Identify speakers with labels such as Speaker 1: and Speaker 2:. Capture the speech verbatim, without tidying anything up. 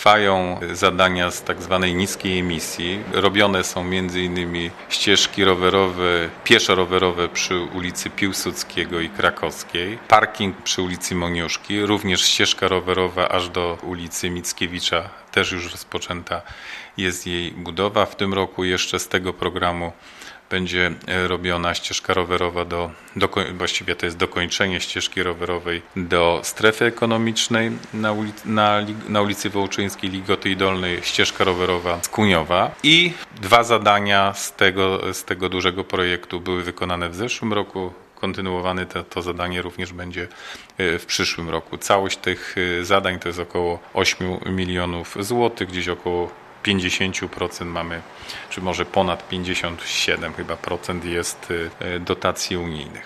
Speaker 1: Trwają zadania z tak zwanej niskiej emisji. Robione są między innymi ścieżki rowerowe, pieszo-rowerowe przy ulicy Piłsudskiego i Krakowskiej, parking przy ulicy Moniuszki, również ścieżka rowerowa aż do ulicy Mickiewicza, też już rozpoczęta jest jej budowa. W tym roku jeszcze z tego programu będzie robiona ścieżka rowerowa do, do właściwie to jest dokończenie ścieżki rowerowej do strefy ekonomicznej na, ulic, na, na ulicy Wołczyńskiej, Ligoty Dolnej, ścieżka rowerowa z Kuniowa. I dwa zadania z tego, z tego dużego projektu były wykonane w zeszłym roku. Kontynuowane to, to zadanie również będzie w przyszłym roku. Całość tych zadań to jest około osiem milionów złotych, gdzieś około pięćdziesiąt procent mamy, czy może ponad pięćdziesiąt siedem chyba procent jest dotacji unijnych.